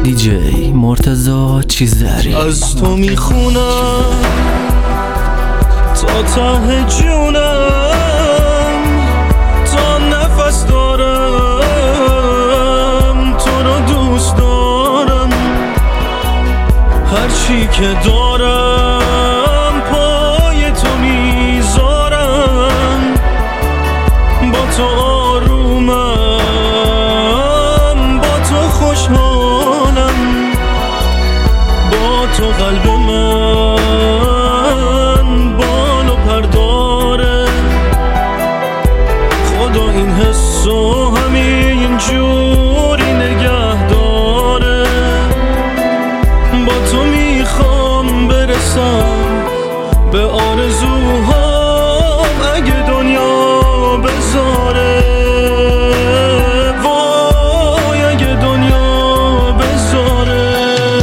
دیجی مرتضی چیزری. از تو میخونم تا ته جونم، تا نفس دارم تو رو دوست دارم. هرچی که دارم پای تو میذارم. با تو آرومم، با تو خوشحالم، با تو قلب من بال و پر داره. خدا این حسو همین جوری نگه داره. با تو میخوام برسم به آرزوهام اگه دنیا بذاره. وای اگه دنیا بذاره.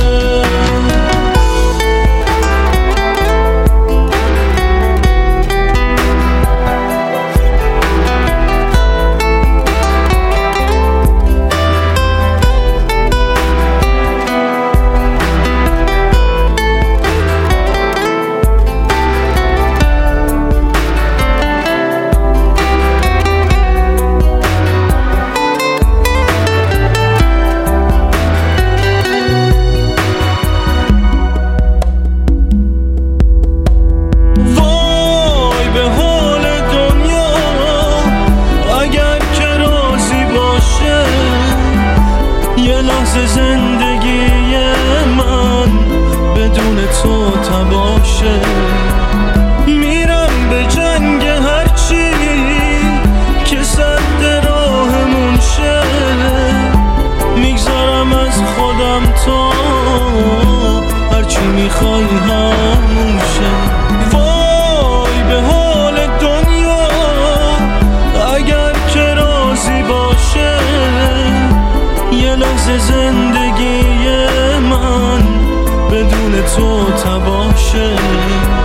یه لحظه زندگی من بدون تو تباشه. میرم به جنگ هرچی که سد راهمون شه. میگذارم از خودم تا هرچی میخوای همون شه. وای به حال دنیا اگر که راضی باشه. یه لحظه زندگی من بدون تو تباشه.